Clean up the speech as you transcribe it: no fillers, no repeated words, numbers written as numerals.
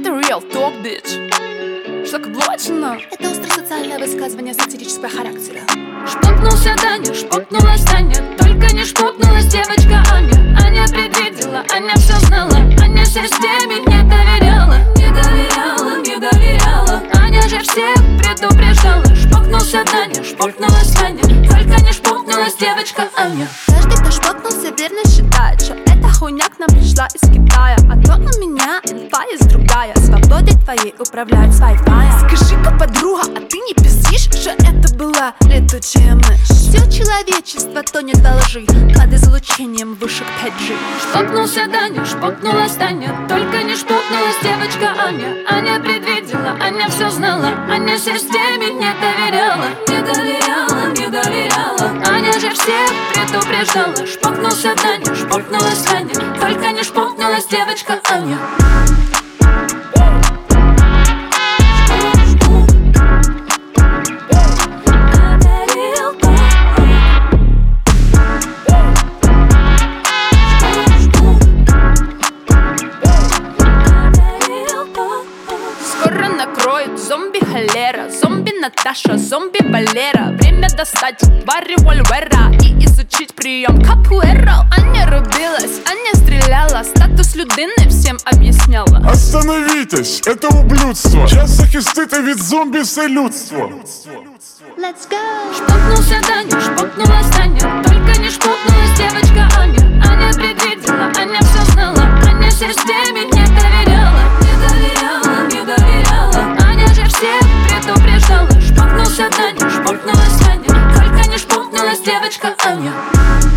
Это real talk, bitch. Что каблучно? Это остросоциальное высказывание сатирического характера. Шпокнулся Даня, шпокнулась Таня, только не шпокнулась девочка Аня. Аня предвидела, Аня все знала, Аня системе не доверяла. Не доверяла, не доверяла. Аня же всех предупреждала. Шпокнулся Даня, шпокнулась Таня, только не шпокнулась девочка Аня. Каждый, кто шпокнулся, верно считает, что эта хуйня к нам пришла из Китая. А то у меня инфа есть другая, свободой твоей управляет с Wi-Fi. Скажи-ка, подруга, а ты не пиздишь, что это была летучая мышь? Все человечество тонет во лжи под излучением вышек 5G. Шпокнулся Даня, шпокнулась Таня, только не шпокнулась девочка Аня. Аня предвидела, Аня все знала, Аня системе не доверяла. Не доверяла, не доверяла. Аня же всех предупреждала. Шпокнулся Даня, шпокнулась Таня, только не шпокнулась девочка Аня. Накроет зомби-холера, зомби-Наташа, зомби-Валера. Время достать два револьвера и изучить прием капуэра. Аня рубилась, Аня стреляла, статус людини всем объясняла. Остановитесь, это ублюдство. Час захистити від зомбі все людство. Let's go! Шпокнулся Даня, шпокнулась Таня, только не шпокнулась девочка Аня. Аня предвидела, Аня все знала, Аня системе не доверяла. Не доверяла, не доверяла. Аня же всех предупреждала. Шпокнулся Даня, шпокнулась Таня, только не шпокнулась девочка Аня.